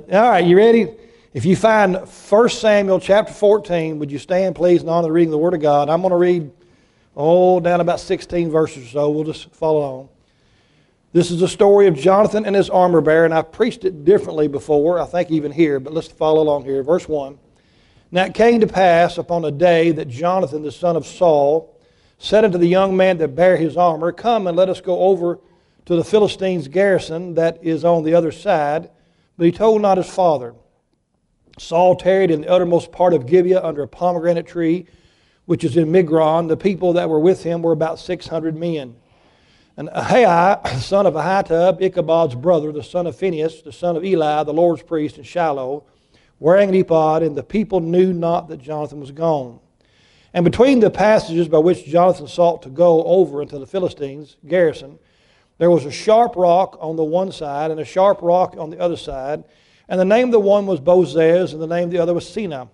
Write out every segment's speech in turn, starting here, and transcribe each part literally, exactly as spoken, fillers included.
All right, you ready? If you find First Samuel chapter fourteen, would you stand, please, and honor the reading of the Word of God? I'm going to read, oh, down about sixteen verses or so. We'll just follow on. This is the story of Jonathan and his armor bearer, and I've preached it differently before, I think even here, but let's follow along here. Verse one. Now it came to pass upon a day that Jonathan, the son of Saul, said unto the young man that bare his armor, Come and let us go over to the Philistines' garrison that is on the other side. But he told not his father. Saul tarried in the uttermost part of Gibeah under a pomegranate tree, which is in Migron. The people that were with him were about six hundred men. And Ahai, the son of Ahitub, Ichabod's brother, the son of Phinehas, the son of Eli, the Lord's priest in Shiloh, wearing an ephod, and the people knew not that Jonathan was gone. And between the passages by which Jonathan sought to go over into the Philistines' garrison, there was a sharp rock on the one side and a sharp rock on the other side. And the name of the one was Bozez, and the name of the other was Sina.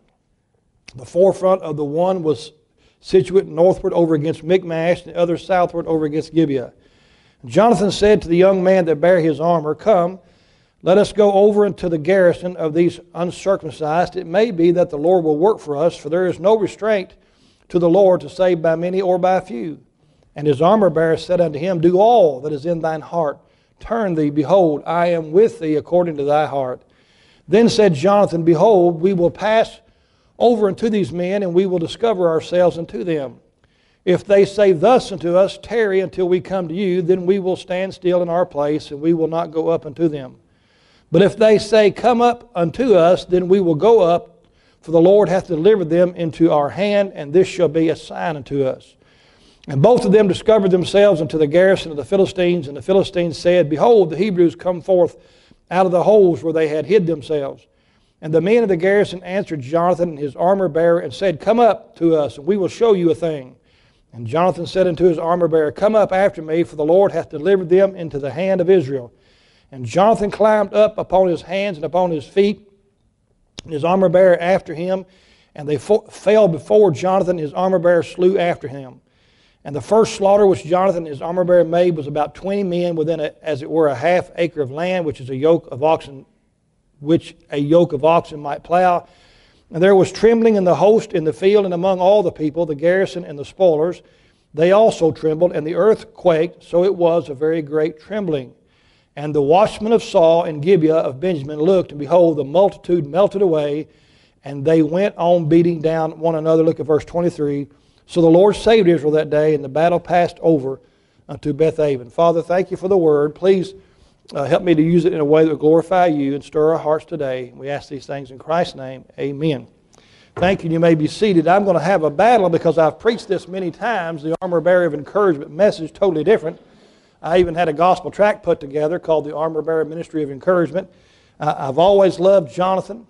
The forefront of the one was situate northward over against Michmash, and the other southward over against Gibeah. And Jonathan said to the young man that bare his armor, Come, let us go over into the garrison of these uncircumcised. It may be that the Lord will work for us, for there is no restraint to the Lord to save by many or by few. And his armor bearer said unto him, Do all that is in thine heart. Turn thee, behold, I am with thee according to thy heart. Then said Jonathan, Behold, we will pass over unto these men, and we will discover ourselves unto them. If they say thus unto us, Tarry until we come to you, then we will stand still in our place, and we will not go up unto them. But if they say, Come up unto us, then we will go up, for the Lord hath delivered them into our hand, and this shall be a sign unto us. And both of them discovered themselves unto the garrison of the Philistines, and the Philistines said, Behold, the Hebrews come forth out of the holes where they had hid themselves. And the men of the garrison answered Jonathan and his armor bearer, and said, Come up to us, and we will show you a thing. And Jonathan said unto his armor bearer, Come up after me, for the Lord hath delivered them into the hand of Israel. And Jonathan climbed up upon his hands and upon his feet, and his armor bearer after him, and they fo- fell before Jonathan, his armor bearer slew after him. And the first slaughter which Jonathan and his armor bearer made was about twenty men within, a, as it were, a half acre of land, which is a yoke of oxen, which a yoke of oxen might plow. And there was trembling in the host in the field, and among all the people, the garrison and the spoilers, they also trembled, and the earth quaked, so it was a very great trembling. And the watchmen of Saul and Gibeah of Benjamin looked, and behold, the multitude melted away, and they went on beating down one another. Look at verse twenty-three. So the Lord saved Israel that day, and the battle passed over unto Bethaven. Father, thank you for the word. Please uh, help me to use it in a way that will glorify you and stir our hearts today. We ask these things in Christ's name. Amen. Thank you. You may be seated. I'm going to have a battle because I've preached this many times, the Armor Bearer of Encouragement message, totally different. I even had a gospel tract put together called the Armor Bearer Ministry of Encouragement. Uh, I've always loved Jonathan,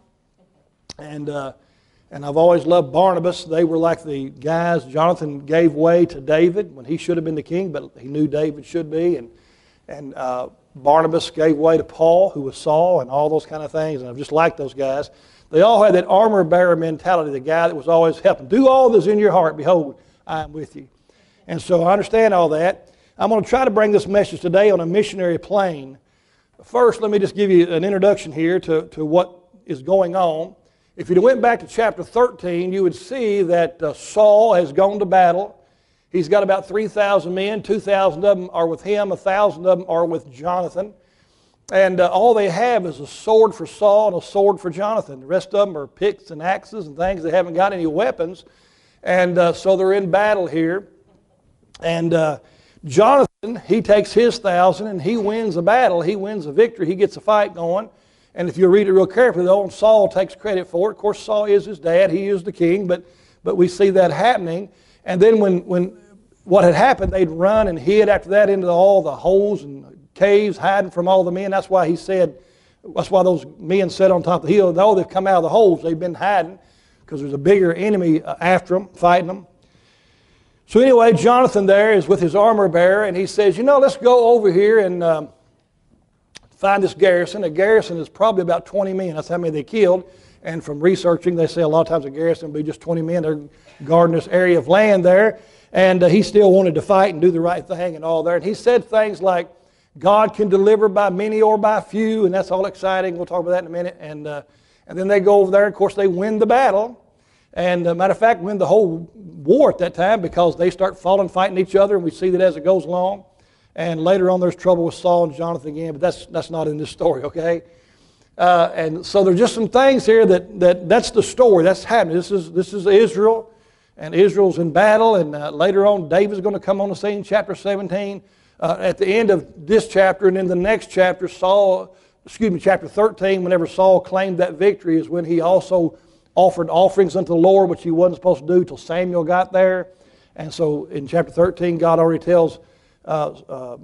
and uh, And I've always loved Barnabas. They were like the guys. Jonathan gave way to David when he should have been the king, but he knew David should be. And and uh, Barnabas gave way to Paul, who was Saul, and all those kind of things. And I've just liked those guys. They all had that armor bearer mentality, the guy that was always helping. Do all that's in your heart. Behold, I am with you. And so I understand all that. I'm going to try to bring this message today on a missionary plane. First, let me just give you an introduction here to, to what is going on. If you went back to chapter thirteen, you would see that uh, Saul has gone to battle. He's got about three thousand men. two thousand of them are with him. one thousand of them are with Jonathan. And uh, all they have is a sword for Saul and a sword for Jonathan. The rest of them are picks and axes and things. They haven't got any weapons. And uh, so they're in battle here. And uh, Jonathan, he takes his thousand and he wins the battle. He wins the victory. He gets a fight going. And if you read it real carefully, though, Saul takes credit for it. Of course, Saul is his dad. He is the king, but but we see that happening. And then when, when what had happened, they'd run and hid after that into all the holes and caves, hiding from all the men. That's why he said, that's why those men sat on top of the hill. Though they've come out of the holes, they've been hiding because there's a bigger enemy after them, fighting them. So anyway, Jonathan there is with his armor bearer, and he says, you know, let's go over here and Um, find this garrison. A garrison is probably about twenty men. That's how many they killed. And from researching, they say a lot of times a garrison will be just twenty men. They're guarding this area of land there. And uh, he still wanted to fight and do the right thing and all there. And he said things like, God can deliver by many or by few, and that's all exciting. We'll talk about that in a minute. And, uh, and then they go over there, and of course, they win the battle. And uh, matter of fact, win the whole war at that time because they start falling, fighting each other, and we see that as it goes along. And later on, there's trouble with Saul and Jonathan again, but that's that's not in this story, okay? Uh, and so there's just some things here that, that that's the story. That's happening. This is this is Israel, and Israel's in battle, and uh, later on, David's going to come on the scene, chapter seventeen. Uh, at the end of this chapter, and in the next chapter, Saul, excuse me, chapter thirteen, whenever Saul claimed that victory is when he also offered offerings unto the Lord, which he wasn't supposed to do till Samuel got there. And so in chapter thirteen, God already tells uh, uh,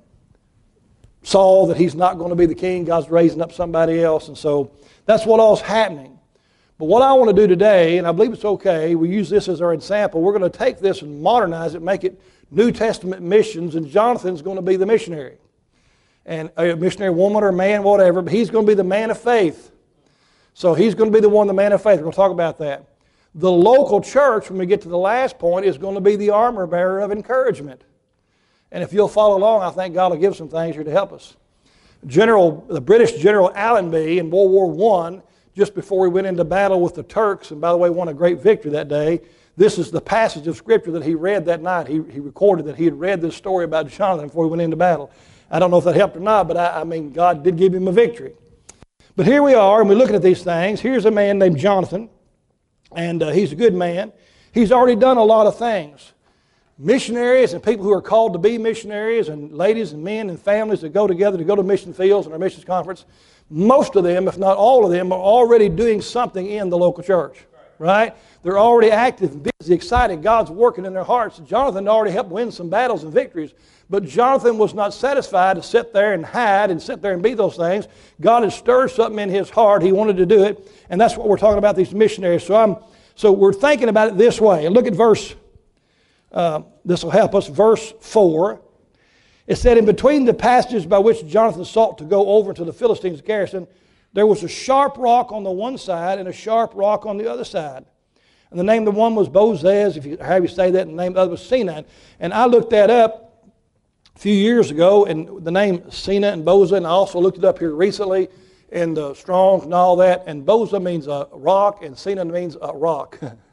Saul that he's not going to be the king. God's raising up somebody else. And so that's what all's happening. But what I want to do today, and I believe it's okay, we use this as our example. We're going to take this and modernize it, make it New Testament missions, and Jonathan's going to be the missionary. And a missionary woman or man, whatever, but he's going to be the man of faith. So he's going to be the one, the man of faith. We're going to talk about that. The local church, when we get to the last point, is going to be the armor bearer of encouragement. And if you'll follow along, I think God will give some things here to help us. General, the British General Allenby in World War One, just before we went into battle with the Turks, and by the way, won a great victory that day, this is the passage of Scripture that he read that night. He, he recorded that he had read this story about Jonathan before he went into battle. I don't know if that helped or not, but I, I mean, God did give him a victory. But here we are, and we're looking at these things. Here's a man named Jonathan, and uh, he's a good man. He's already done a lot of things. Missionaries and people who are called to be missionaries, and ladies and men and families that go together to go to mission fields and our missions conference, most of them, if not all of them, are already doing something in the local church, right? They're already active, busy, excited. God's working in their hearts. Jonathan already helped win some battles and victories, but Jonathan was not satisfied to sit there and hide and sit there and be those things. God had stirred something in his heart. He wanted to do it, and that's what we're talking about, these missionaries. So I'm, so we're thinking about it this way. And look at verse, uh, this will help us, verse four. It said, in between the passages by which Jonathan sought to go over to the Philistines' garrison, there was a sharp rock on the one side and a sharp rock on the other side. And the name of the one was Bozez, if you have you say that, and the name of the other was Seneh. And I looked that up a few years ago, and the name Seneh and Bozez, and I also looked it up here recently in the Strong's and all that, and Bozez means a rock, and Seneh means a rock.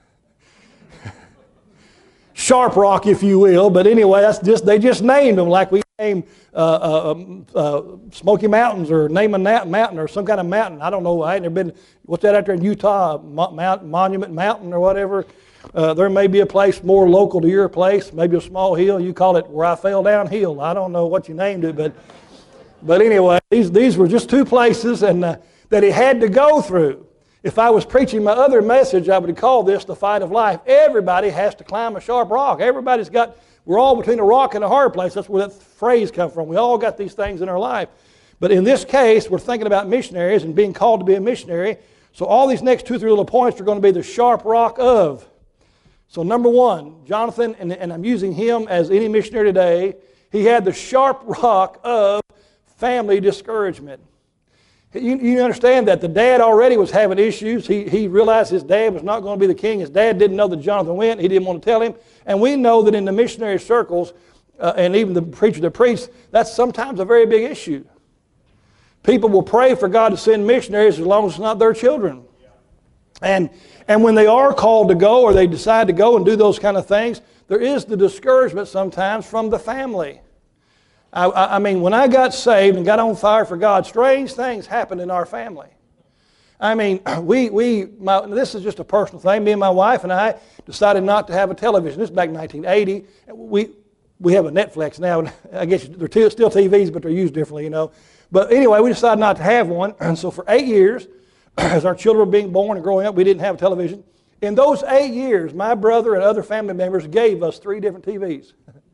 Sharp rock, if you will, but anyway, that's just they just named them like we name uh, uh, uh, Smoky Mountains or name a mountain or some kind of mountain. I don't know. I ain't never been. What's that out there in Utah? Mount, Monument Mountain or whatever. Uh, there may be a place more local to your place, maybe a small hill. You call it where I fell downhill. I don't know what you named it, but but anyway, these these were just two places and uh, that he had to go through. If I was preaching my other message, I would call this the fight of life. Everybody has to climb a sharp rock. Everybody's got, we're all between a rock and a hard place. That's where that phrase comes from. We all got these things in our life. But in this case, we're thinking about missionaries and being called to be a missionary. So all these next two, three little points are going to be the sharp rock of. So number one, Jonathan, and, and I'm using him as any missionary today, he had the sharp rock of family discouragement. You, you understand that the dad already was having issues. He, he realized his dad was not going to be the king. His dad didn't know that Jonathan went. He didn't want to tell him. And we know that in the missionary circles, uh, and even the preacher that preached, that's sometimes a very big issue. People will pray for God to send missionaries as long as it's not their children. And, and when they are called to go or they decide to go and do those kind of things, there is the discouragement sometimes from the family. I, I mean, when I got saved and got on fire for God, strange things happened in our family. I mean, we, we my, this is just a personal thing. Me and my wife and I decided not to have a television. This is back in nineteen eighty. We, we have a Netflix now. I guess they're t- still T Vs, but they're used differently, you know. But anyway, we decided not to have one. And so for eight years, as our children were being born and growing up, we didn't have a television. In those eight years, my brother and other family members gave us three different T Vs.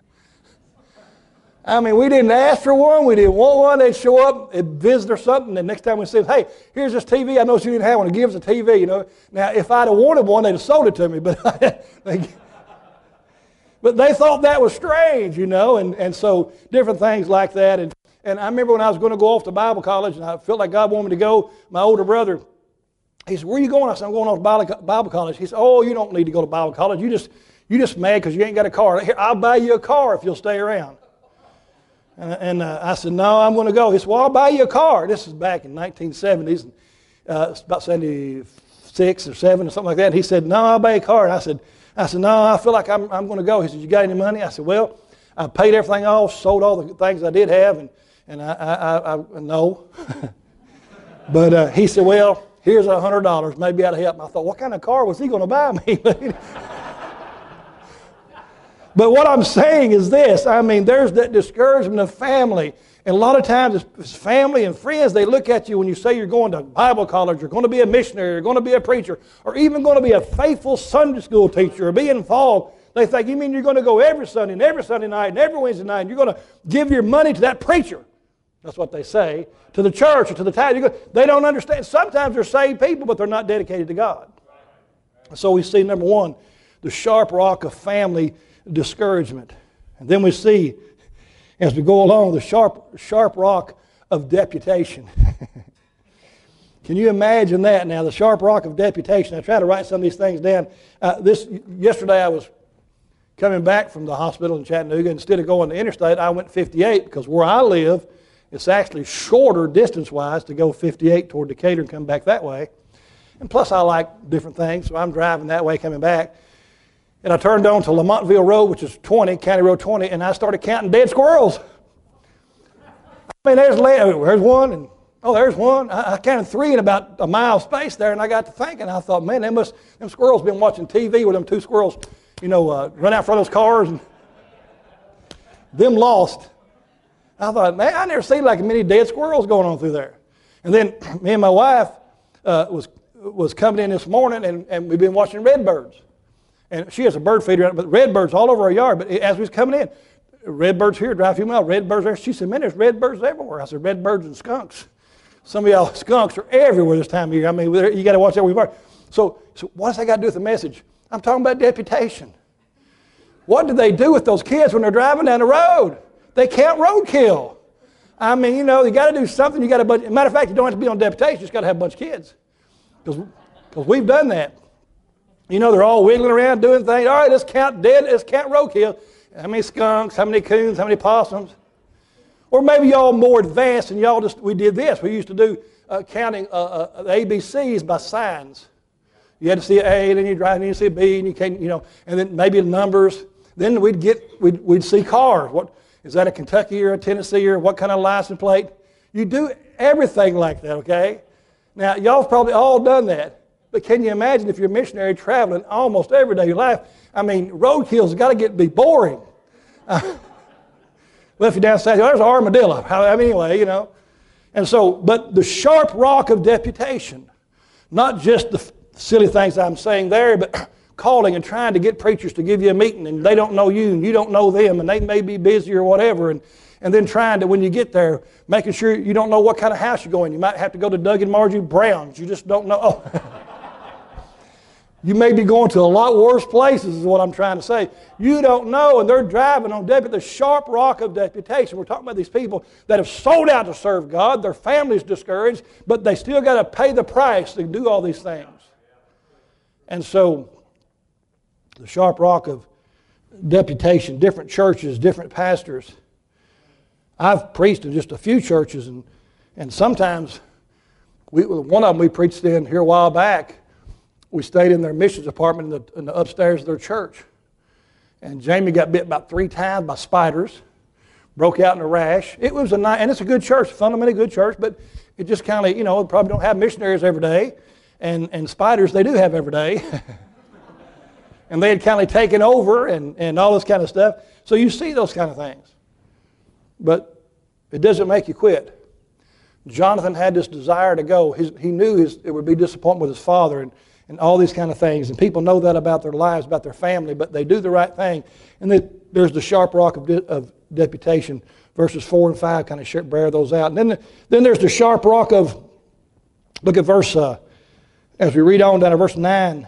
I mean, we didn't ask for one. We didn't want one. They'd show up, they'd visit or something, and next time we said, hey, here's this T V. I noticed you didn't have one. Give us a T V, you know. Now, if I'd have wanted one, they'd have sold it to me. But they, but they thought that was strange, you know, and, and so different things like that. And, and I remember when I was going to go off to Bible college, and I felt like God wanted me to go, my older brother, he said, where are you going? I said, I'm going off to Bible college. He said, oh, you don't need to go to Bible college. You just, you just mad because you ain't got a car. Here, I'll buy you a car if you'll stay around. And, and uh, I said, no, I'm going to go. He said, well, I'll buy you a car. This is back in nineteen seventies. And, uh, it's about seventy-six or seven or something like that. And he said, no, I'll buy you a car. And I said, I said, no, I feel like I'm, I'm going to go. He said, you got any money? I said, well, I paid everything off, sold all the things I did have, and, and I, I, I, I no. But uh, he said, well, here's a hundred dollars. Maybe that'll help. And I thought, what kind of car was he going to buy me? But what I'm saying is this. I mean, there's that discouragement of family. And a lot of times it's family and friends, they look at you when you say you're going to Bible college, you're going to be a missionary, you're going to be a preacher, or even going to be a faithful Sunday school teacher, or be involved. They think, you mean you're going to go every Sunday and every Sunday night and every Wednesday night, and you're going to give your money to that preacher. That's what they say. To the church or to the tithe. They don't understand. Sometimes they're saved people, but they're not dedicated to God. So we see, number one, the sharp rock of family discouragement. And then we see, as we go along, the sharp, sharp rock of deputation. Can you imagine that now, the sharp rock of deputation? I tried to write some of these things down. Uh, this Yesterday I was coming back from the hospital in Chattanooga. Instead of going to interstate, I went fifty-eight, because where I live, it's actually shorter distance-wise to go fifty-eight toward Decatur and come back that way. And plus I like different things, so I'm driving that way coming back. And I turned on to Lamontville Road, which is twenty, County Road twenty, and I started counting dead squirrels. I mean, there's, there's one, and oh, there's one. I, I counted three in about a mile space there, and I got to thinking. I thought, man, they must, them squirrels been watching T V with them two squirrels, you know, uh, run out front of those cars, and them lost. I thought, man, I never seen like many dead squirrels going on through there. And then me and my wife uh, was was coming in this morning, and, and we've been watching redbirds. And she has a bird feeder, but redbirds all over our yard. But as we was coming in, redbirds here, drive a few miles, redbirds there. She said, man, there's redbirds everywhere. I said, redbirds and skunks. Some of y'all skunks are everywhere this time of year. I mean, you got to watch out where you are. So, so what does that got to do with the message? I'm talking about deputation. What do they do with those kids when they're driving down the road? They can't roadkill. I mean, you know, you got to do something. You got to, bunch, matter of fact, you don't have to be on deputation. You just got to have a bunch of kids, because we've done that. You know, they're all wiggling around doing things. All right, let's count dead. Let's count roadkill. How many skunks? How many coons? How many possums? Or maybe y'all more advanced, and y'all just we did this. We used to do uh, counting uh, uh, the A B Cs by signs. You had to see an A, then you drive, and you see a B, and you can't, you know, and then maybe numbers. Then we'd get we'd we'd see cars. What is that? A Kentucky or a Tennessee, or what kind of license plate? You do everything like that, okay? Now y'all have probably all done that. But can you imagine if you're a missionary traveling almost every day of your life? I mean, roadkill's got to get be boring. Uh, well, if you're down south, there's an armadillo. I mean, anyway, you know. And so, but the sharp rock of deputation, not just the f- silly things I'm saying there, but calling and trying to get preachers to give you a meeting, and they don't know you, and you don't know them, and they may be busy or whatever, and And then trying to, when you get there, making sure you don't know what kind of house you're going. You might have to go to Doug and Margie Brown's. You just don't know. Oh. You may be going to a lot worse places is what I'm trying to say. You don't know, and they're driving on deputy, the sharp rock of deputation. We're talking about these people that have sold out to serve God. Their family's discouraged, but they still got to pay the price to do all these things. And so, the sharp rock of deputation, different churches, different pastors. I've preached in just a few churches, and, and sometimes, we, one of them we preached in here a while back. We stayed in their missions department in the, in the upstairs of their church. And Jamie got bit about three times by spiders, broke out in a rash. It was a nice, and it's a good church, fundamentally good church, but it just kind of, you know, probably don't have missionaries every day. And, and spiders they do have every day. And they had kind of taken over and, and all this kind of stuff. So you see those kind of things. But it doesn't make you quit. Jonathan had this desire to go. His, he knew his, it would be disappointment with his father and, and all these kind of things. And people know that about their lives, about their family, but they do the right thing. And then there's the sharp rock of, de, of deputation. Verses four and five kind of bear those out. And then, then there's the sharp rock of, look at verse, uh, as we read on down to verse nine.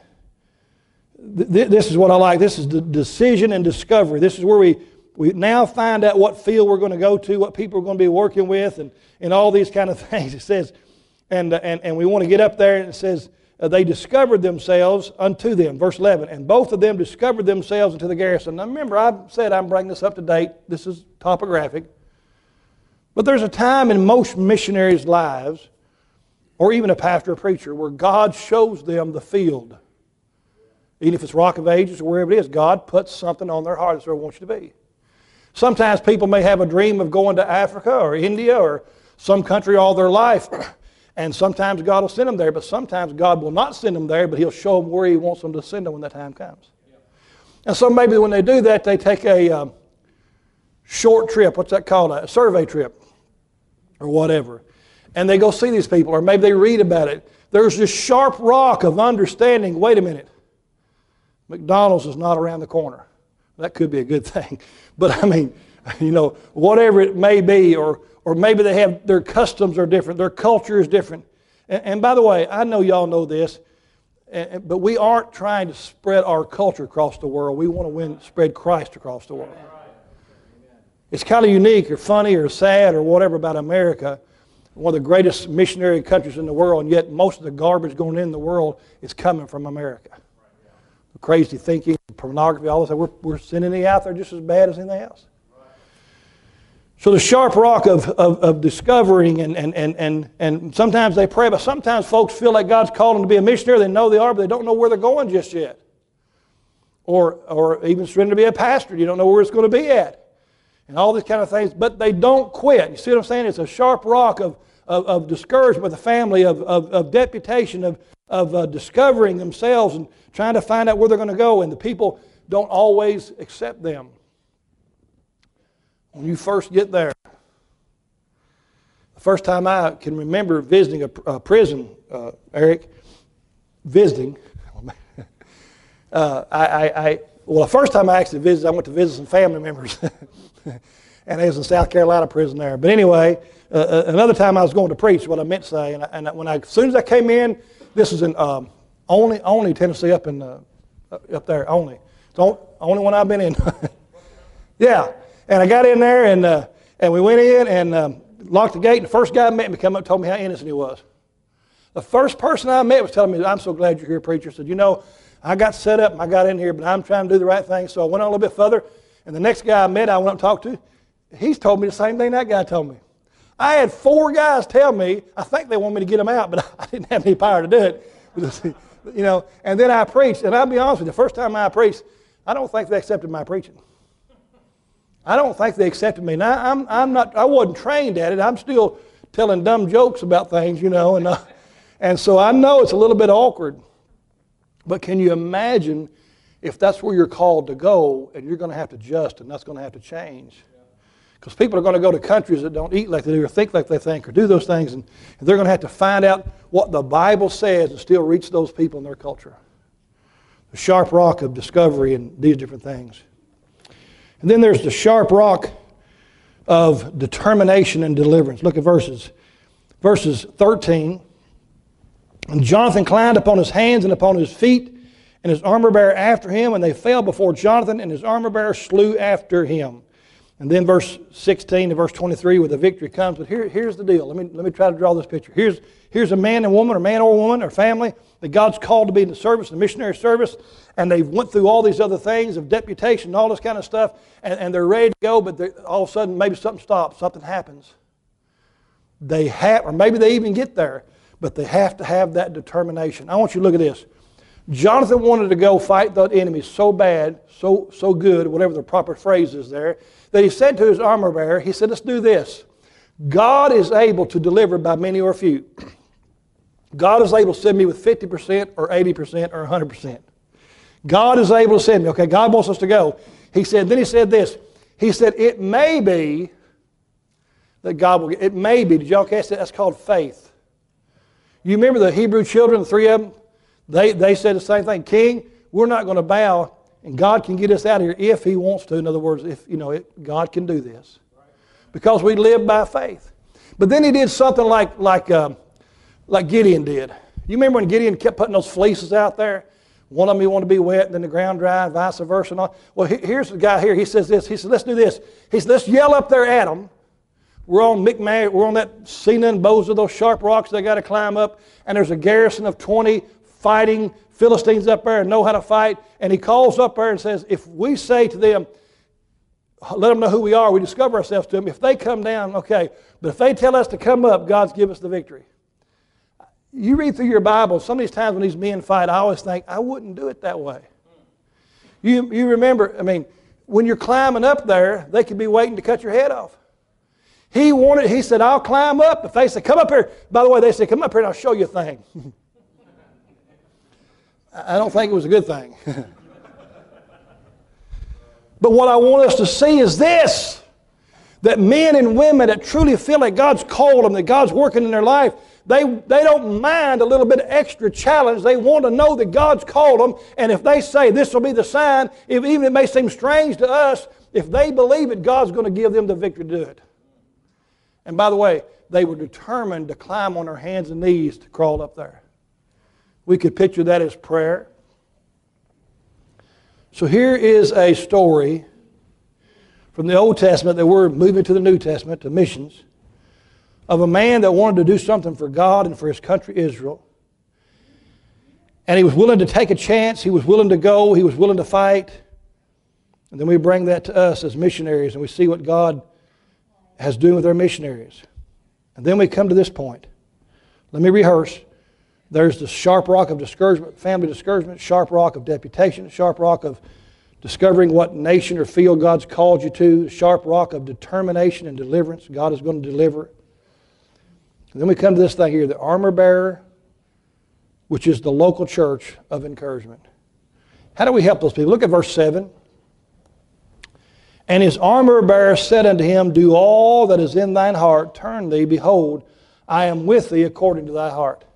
Th- this is what I like. This is the decision and discovery. This is where we, we now find out what field we're going to go to, what people are going to be working with, and, and all these kind of things. It says, and, uh, and, and we want to get up there, and it says, uh, they discovered themselves unto them. Verse eleven, and both of them discovered themselves unto the garrison. Now remember, I said I'm bringing this up to date. This is topographic. But there's a time in most missionaries' lives, or even a pastor or preacher, where God shows them the field. Even if it's Rock of Ages or wherever it is, God puts something on their heart that's where He wants you to be. Sometimes people may have a dream of going to Africa or India or some country all their life, and sometimes God will send them there, but sometimes God will not send them there, but He'll show them where He wants them to send them when that time comes. And so maybe when they do that, they take a um, short trip, what's that called, a survey trip or whatever, and they go see these people, or maybe they read about it. There's this sharp rock of understanding, wait a minute, McDonald's is not around the corner. That could be a good thing. But I mean, you know, whatever it may be, or or maybe they have, their customs are different, their culture is different. And, and by the way, I know y'all know this, and, but we aren't trying to spread our culture across the world. We want to win, spread Christ across the world. It's kind of unique or funny or sad or whatever about America, one of the greatest missionary countries in the world, and yet most of the garbage going in the world is coming from America. Crazy thinking, pornography, all this, we're, we're sending it out there just as bad as anything else. So the sharp rock of, of, of discovering, and, and, and, and, and sometimes they pray, but sometimes folks feel like God's called them to be a missionary. They know they are, but they don't know where they're going just yet. Or, or even surrender to be a pastor. You don't know where it's going to be at. And all these kind of things, but they don't quit. You see what I'm saying? It's a sharp rock of, of, of discouragement with the family, of, of, of deputation, of, of uh, discovering themselves and trying to find out where they're going to go, and the people don't always accept them. When you first get there, the first time I can remember visiting a, a prison, uh, Eric, visiting, uh, I, I, I, well, the first time I actually visited, I went to visit some family members, and it was in South Carolina prison there. But anyway, uh, another time I was going to preach, what I meant to say, and, I, and when I, as soon as I came in, this was in um, only, only Tennessee, up in uh, up there, only. It's the only one I've been in. Yeah. And I got in there, and uh, and we went in and um, locked the gate. And the first guy I met me come up and told me how innocent he was. The first person I met was telling me, "I'm so glad you're here, preacher." I said, "You know, I got set up and I got in here, but I'm trying to do the right thing." So I went on a little bit further, and the next guy I met, I went up and talked to. He's told me the same thing that guy told me. I had four guys tell me. I think they wanted me to get them out, but I didn't have any power to do it. You know, and then I preached, and I'll be honest with you, the first time I preached, I don't think they accepted my preaching. I don't think they accepted me. Now, I'm, I'm not, I wasn't trained at it. I'm still telling dumb jokes about things, you know, and, uh, and so I know it's a little bit awkward. But can you imagine if that's where you're called to go, and you're going to have to adjust, and that's going to have to change? Because people are going to go to countries that don't eat like they do, or think like they think, or do those things, and they're going to have to find out what the Bible says and still reach those people in their culture. The sharp rock of discovery and these different things. And then there's the sharp rock of determination and deliverance. Look at verses. Verses thirteen. And Jonathan climbed upon his hands and upon his feet, and his armor bearer after him, and they fell before Jonathan, and his armor bearer slew after him. And then verse sixteen to verse twenty-three, where the victory comes. But here, here's the deal. Let me, let me try to draw this picture. Here's, here's a man and woman, or man or woman, or family that God's called to be in the service, the missionary service, and they've went through all these other things of deputation and all this kind of stuff, and, and they're ready to go, but all of a sudden maybe something stops, something happens. They have, or maybe they even get there, but they have to have that determination. I want you to look at this. Jonathan wanted to go fight the enemy so bad, so, so good, whatever the proper phrase is there, that he said to his armor bearer, he said, let's do this. God is able to deliver by many or few. God is able to send me with fifty percent or eighty percent or one hundred percent. God is able to send me. Okay, God wants us to go. He said, then he said this. He said, it may be that God will, it may be, did y'all catch that? That's called faith. You remember the Hebrew children, the three of them? They, they said the same thing. King, we're not going to bow, and God can get us out of here if He wants to. In other words, if you know, it, God can do this. Because we live by faith. But then He did something like, like, um, like Gideon did. You remember when Gideon kept putting those fleeces out there? One of them he wanted to be wet, and then the ground dry, and vice versa. And all. Well, here's the guy here. He says this. He said, let's do this. He said, let's yell up there at them. We're on Micmac, we're on that Sina and Boza, those sharp rocks they got to climb up, and there's a garrison of twenty fighting Philistines up there and know how to fight. And he calls up there and says, if we say to them, let them know who we are. We discover ourselves to them. If they come down, okay. But if they tell us to come up, God's give us the victory. You read through your Bible, some of these times when these men fight, I always think, I wouldn't do it that way. You, you remember, I mean, when you're climbing up there, they could be waiting to cut your head off. He wanted, he said, I'll climb up. If they say, come up here. By the way, they said, come up here and I'll show you a thing. I don't think it was a good thing. But what I want us to see is this, that men and women that truly feel like God's called them, that God's working in their life, they, they don't mind a little bit of extra challenge. They want to know that God's called them, and if they say this will be the sign, if, even it may seem strange to us, if they believe it, God's going to give them the victory to do it. And by the way, they were determined to climb on their hands and knees to crawl up there. We could picture that as prayer. So here is a story from the Old Testament that we're moving to the New Testament, to missions, of a man that wanted to do something for God and for his country Israel. And he was willing to take a chance. He was willing to go. He was willing to fight. And then we bring that to us as missionaries and we see what God has done with our missionaries. And then we come to this point. Let me rehearse. There's the sharp rock of discouragement, family discouragement, sharp rock of deputation, sharp rock of discovering what nation or field God's called you to, sharp rock of determination and deliverance. God is going to deliver. And then we come to this thing here, the armor bearer, which is the local church of encouragement. How do we help those people? Look at verse seven. And his armor bearer said unto him, do all that is in thine heart, turn thee, behold, I am with thee according to thy heart.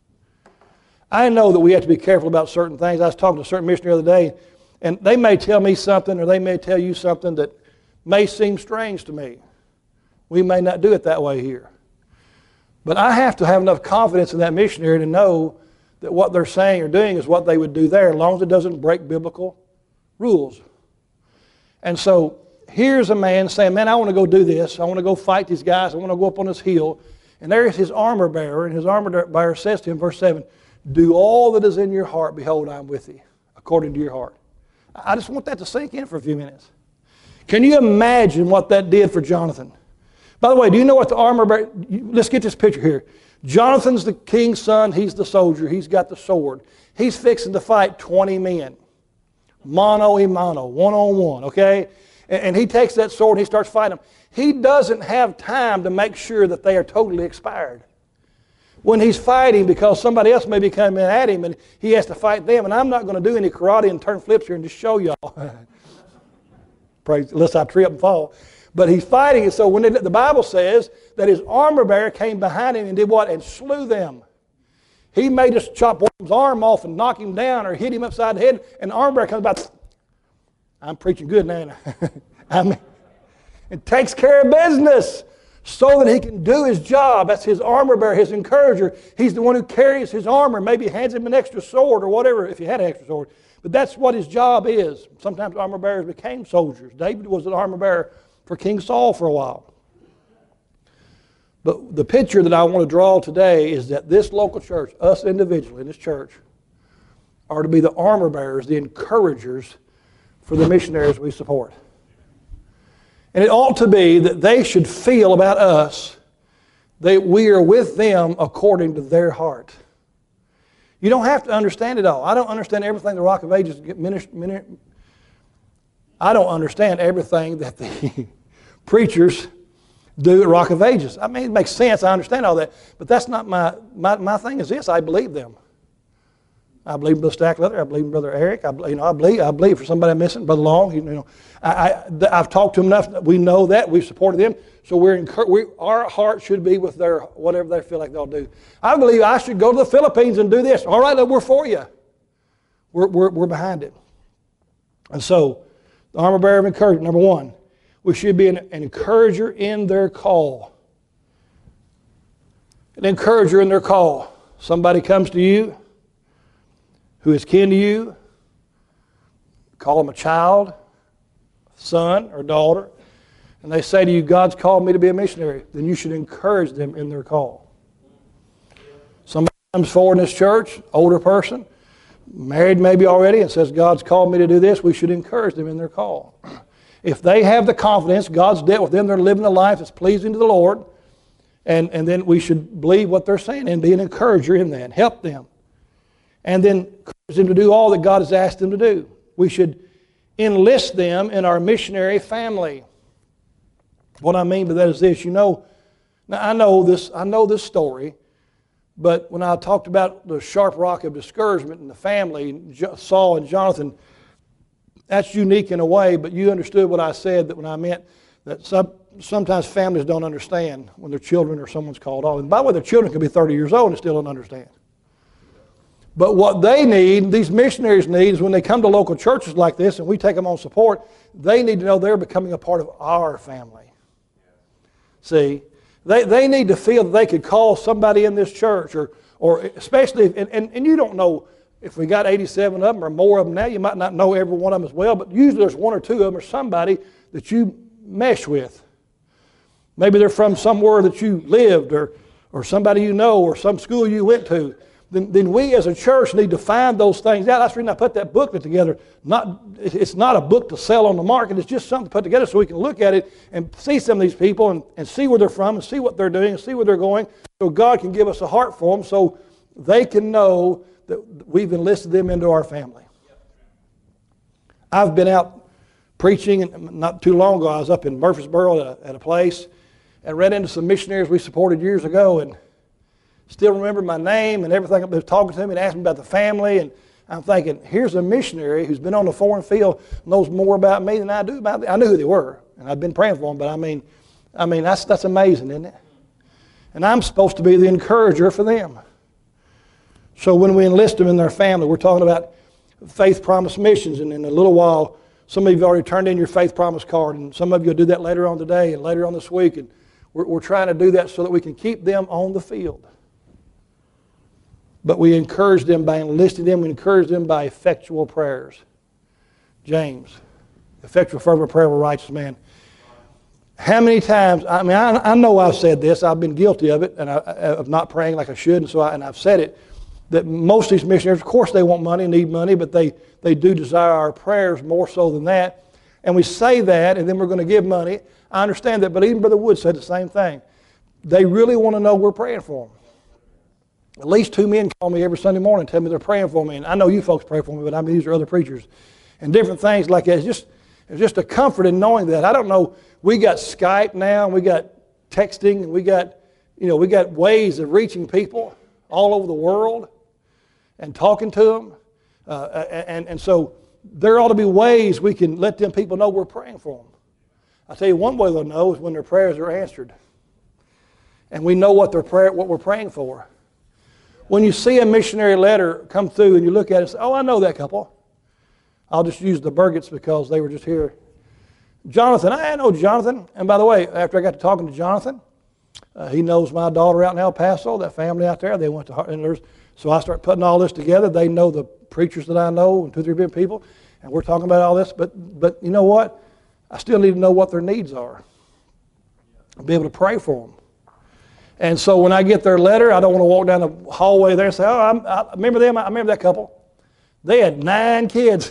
I know that we have to be careful about certain things. I was talking to a certain missionary the other day, and they may tell me something or they may tell you something that may seem strange to me. We may not do it that way here. But I have to have enough confidence in that missionary to know that what they're saying or doing is what they would do there, as long as it doesn't break biblical rules. And so here's a man saying, man, I want to go do this. I want to go fight these guys. I want to go up on this hill. And there's his armor bearer, and his armor bearer says to him, verse seven, do all that is in your heart, behold, I am with thee, according to your heart. I just want that to sink in for a few minutes. Can you imagine what that did for Jonathan? By the way, do you know what the armor bearer, let's get this picture here. Jonathan's the king's son, he's the soldier, he's got the sword. He's fixing to fight twenty men. Mano a mano, one on one, okay? And, and he takes that sword and he starts fighting them. He doesn't have time to make sure that they are totally expired. When he's fighting, because somebody else may be coming at him and he has to fight them, and I'm not going to do any karate and turn flips here and just show y'all. Praise, unless I trip and fall. But he's fighting, and so when it, the Bible says that his armor bearer came behind him and did what? And slew them. He may just chop one's arm off and knock him down or hit him upside the head, and the armor bearer comes about, I'm preaching good now. I mean, it takes care of business so that he can do his job. That's his armor bearer, his encourager. He's the one who carries his armor, maybe hands him an extra sword or whatever, if he had an extra sword. But that's what his job is. Sometimes armor bearers became soldiers. David was an armor bearer for King Saul for a while. But the picture that I want to draw today is that this local church, us individually in this church, are to be the armor bearers, the encouragers for the missionaries we support. And it ought to be that they should feel about us that we are with them according to their heart. You don't have to understand it all. I don't understand everything the Rock of Ages ministry. I don't understand everything that the preachers do at Rock of Ages. I mean, it makes sense. I understand all that. But that's not my, my, my thing is this. I believe them. I believe in Brother Stackleather. I believe in Brother Eric. I, you know, I believe. I believe for somebody I'm missing, Brother Long. You know, I, I, I've talked to them enough. That we know that we've supported them. So we're we, our heart should be with their whatever they feel like they'll do. I believe I should go to the Philippines and do this. All right, look, we're for you. We're we're we're behind it. And so, the armor bearer of encouragement. Number one, we should be an, an encourager in their call. An encourager in their call. Somebody comes to you who is kin to you, call them a child, son or daughter, and they say to you, God's called me to be a missionary, then you should encourage them in their call. Somebody comes forward in this church, older person, married maybe already, and says, God's called me to do this, we should encourage them in their call. if they have the confidence, God's dealt with them, they're living a life that's pleasing to the Lord, and, and then we should believe what they're saying and be an encourager in that, help them. And then encourage them to do all that God has asked them to do. We should enlist them in our missionary family. What I mean by that is this, you know, now I know this, I know this story, but when I talked about the sharp rock of discouragement in the family, Saul and Jonathan, that's unique in a way, but you understood what I said, that when I meant that some, sometimes families don't understand when their children or someone's called off. And by the way, their children can be thirty years old and still don't understand. But what they need, these missionaries need, is when they come to local churches like this and we take them on support, they need to know they're becoming a part of our family. See, they, they need to feel that they could call somebody in this church, or, or especially, if, and, and, and you don't know if we got eighty-seven of them or more of them now, you might not know every one of them as well, but usually there's one or two of them or somebody that you mesh with. Maybe they're from somewhere that you lived, or, or somebody you know, or some school you went to. Then, then we as a church need to find those things out. That's the reason I put that booklet together. Not, it's not a book to sell on the market. It's just something to put together so we can look at it and see some of these people and, and see where they're from and see what they're doing and see where they're going, so God can give us a heart for them so they can know that we've enlisted them into our family. I've been out preaching, and not too long ago I was up in Murfreesboro at a, at a place and ran into some missionaries we supported years ago, and still remember my name and everything. They were talking to me and asking me about the family, and I'm thinking, here's a missionary who's been on the foreign field, knows more about me than I do about them. I knew who they were, and I've been praying for them, but I mean, I mean that's that's amazing, isn't it? And I'm supposed to be the encourager for them. So when we enlist them in their family, we're talking about Faith Promise Missions, and in a little while, some of you have already turned in your Faith Promise card, and some of you will do that later on today and later on this week, and we're, we're trying to do that so that we can keep them on the field. But we encourage them by enlisting them. We encourage them by effectual prayers. James, effectual fervent prayer of a righteous man. How many times, I mean, I, I know I've said this. I've been guilty of it, and I, of not praying like I should, and so I, and I've said it, that most of these missionaries, of course they want money, need money, but they, they do desire our prayers more so than that. And we say that, and then we're going to give money. I understand that, but even Brother Wood said the same thing. They really want to know we're praying for them. At least two men call me every Sunday morning and tell me they're praying for me. And I know you folks pray for me, but I mean, these are other preachers. And different things like that. It's just, it's just a comfort in knowing that. I don't know, we got Skype now, and we got texting, and we got, you know, we got ways of reaching people all over the world and talking to them. Uh, and, and so there ought to be ways we can let them people know we're praying for them. I'll tell you one way they'll know is when their prayers are answered. And we know what, their prayer, what we're praying for. When you see a missionary letter come through and you look at it and say, oh, I know that couple. I'll just use the Burgetts because they were just here. Jonathan, I know Jonathan. And by the way, after I got to talking to Jonathan, uh, he knows my daughter out in El Paso, that family out there. They went to, and there's, so I start putting all this together. They know the preachers that I know and two, three different people. And we're talking about all this. But, but you know what? I still need to know what their needs are. I'll be able to pray for them. And so when I get their letter, I don't want to walk down the hallway there and say, oh, I'm, I remember them. I remember that couple. They had nine kids.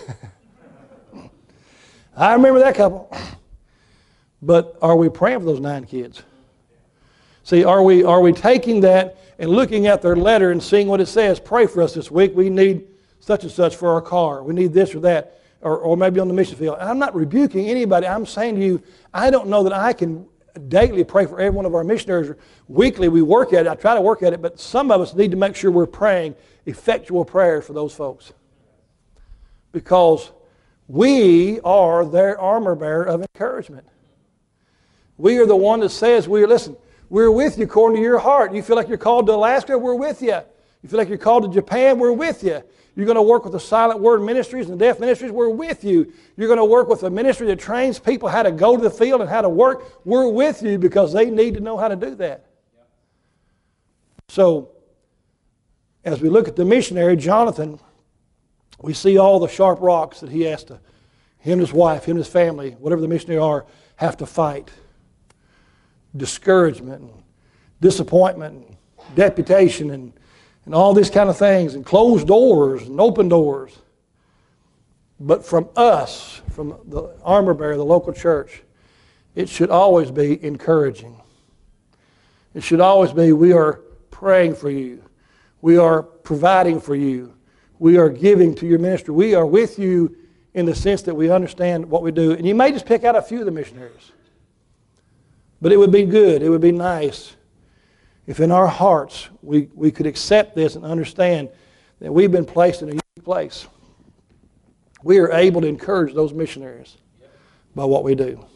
I remember that couple. But are we praying for those nine kids? See, are we, are we taking that and looking at their letter and seeing what it says? Pray for us this week. We need such and such for our car. We need this or that. Or, or maybe on the mission field. And I'm not rebuking anybody. I'm saying to you, I don't know that I can daily pray for every one of our missionaries. Weekly we work at it. I try to work at it, but some of us need to make sure we're praying effectual prayers for those folks. Because we are their armor bearer of encouragement. We are the one that says, we are, listen, we're with you according to your heart. You feel like you're called to Alaska, we're with you. You feel like you're called to Japan, we're with you. You're going to work with the silent word ministries and the deaf ministries, we're with you. You're going to work with a ministry that trains people how to go to the field and how to work, we're with you, because they need to know how to do that. So, as we look at the missionary, Jonathan, we see all the sharp rocks that he has to, him and his wife, him and his family, whatever the missionary are, have to fight. Discouragement, and disappointment, and deputation, and and all these kind of things, and closed doors and open doors. But from us, from the armor bearer, the local church, it should always be encouraging. It should always be, we are praying for you. We are providing for you. We are giving to your ministry. We are with you in the sense that we understand what we do. And you may just pick out a few of the missionaries. But it would be good, it would be nice if in our hearts we, we could accept this and understand that we've been placed in a unique place. We are able to encourage those missionaries by what we do.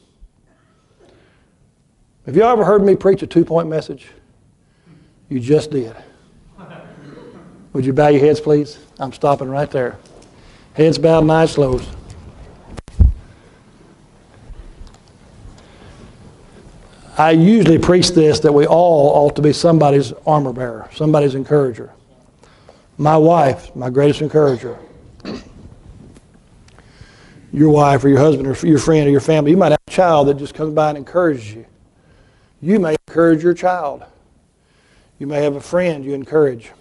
Have you ever heard me preach a two-point message? You just did. Would you bow your heads, please? I'm stopping right there. Heads bowed and eyes closed. I usually preach this, that we all ought to be somebody's armor bearer, somebody's encourager. My wife, my greatest encourager. Your wife or your husband or your friend or your family, you might have a child that just comes by and encourages you. You may encourage your child. You may have a friend you encourage.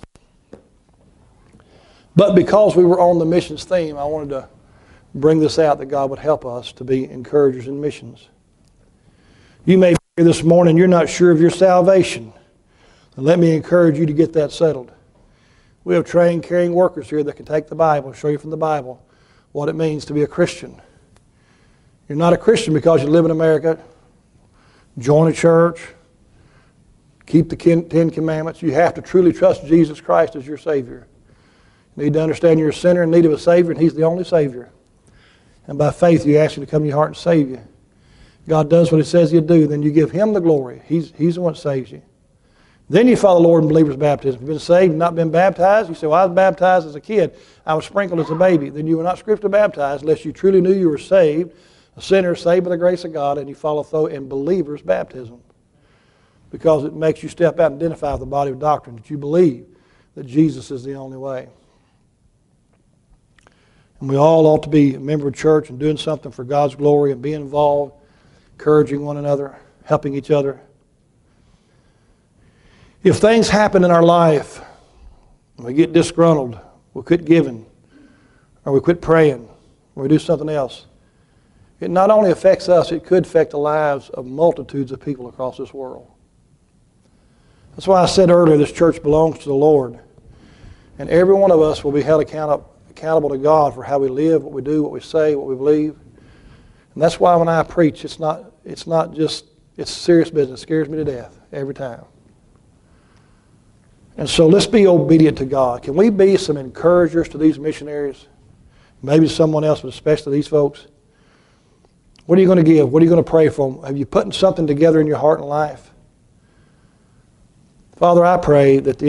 But because we were on the missions theme, I wanted to bring this out, that God would help us to be encouragers in missions. You may be here this morning, you're not sure of your salvation. And let me encourage you to get that settled. We have trained, caring workers here that can take the Bible, show you from the Bible what it means to be a Christian. You're not a Christian because you live in America. Join a church. Keep the Ten Commandments. You have to truly trust Jesus Christ as your Savior. You need to understand you're a sinner in need of a Savior, and He's the only Savior. And by faith, you ask Him to come to your heart and save you. God does what He says He'll do. Then you give Him the glory. He's, he's the one that saves you. Then you follow the Lord in believer's baptism. If you've been saved and not been baptized, you say, well, I was baptized as a kid. I was sprinkled as a baby. Then you were not scripturally baptized unless you truly knew you were saved, a sinner saved by the grace of God, and you follow through in believer's baptism. Because it makes you step out and identify with the body of doctrine, that you believe that Jesus is the only way. And we all ought to be a member of church and doing something for God's glory and being involved, encouraging one another, helping each other. If things happen in our life, we get disgruntled, we quit giving, or we quit praying, or we do something else, it not only affects us, it could affect the lives of multitudes of people across this world. That's why I said earlier, this church belongs to the Lord. And every one of us will be held account- accountable to God for how we live, what we do, what we say, what we believe. And that's why when I preach, it's not, it's not just, it's serious business. It scares me to death every time. And so let's be obedient to God. Can we be some encouragers to these missionaries? Maybe someone else, but especially these folks. What are you going to give? What are you going to pray for them? Have you put something together in your heart and life? Father, I pray that the